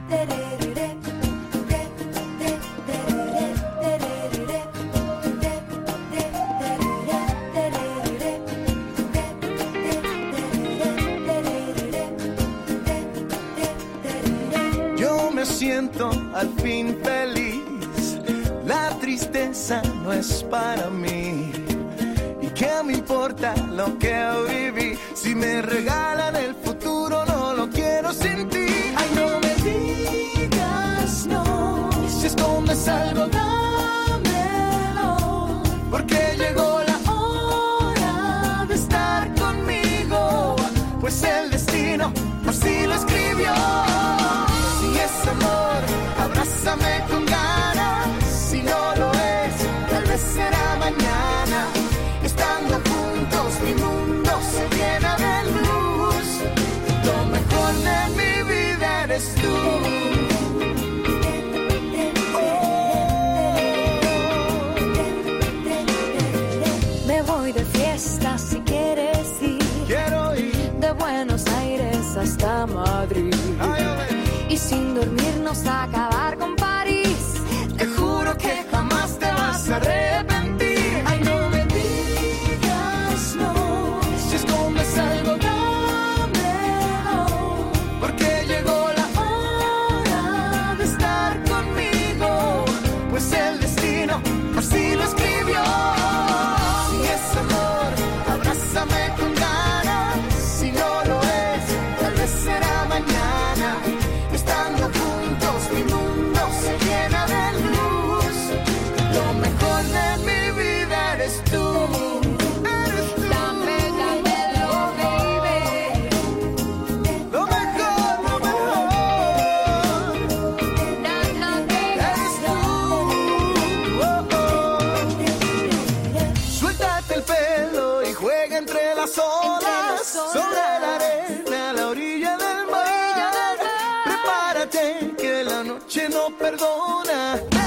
Yo me siento al fin feliz, la tristeza no es para mí. ¿Y qué me importa lo que viví? Si me regalan el futuro no lo quiero sin ti. Ay, no me digas no, y si escondes algo dámelo, porque llegó la hora de estar conmigo, pues el destino así lo escribió. Amor, abrázame con ganas, si no lo es, tal vez será mañana. Estando juntos mi mundo se llena de luz, lo mejor de mi vida eres tú. Me voy de fiesta si quieres ir. Quiero ir de Buenos Aires hasta Madrid. Y sin dormirnos a acabar con París. Te juro que jamás te vas a arrepentir. Ay, no me digas no, si escondes algo dámelo, porque llegó la hora de estar conmigo, pues el destino así lo escribió. Si es amor, abrázame con ganas, si no lo es, tal vez será mañana. Estando juntos mi mundo se llena de luz, lo mejor de mi vida eres tú. Dame, dámelo, baby. Lo mejor, no, Eres tú. Suéltate el pelo y juega entre las olas, sobre la arena a la orilla del mar. Prepárate que la noche no perdona.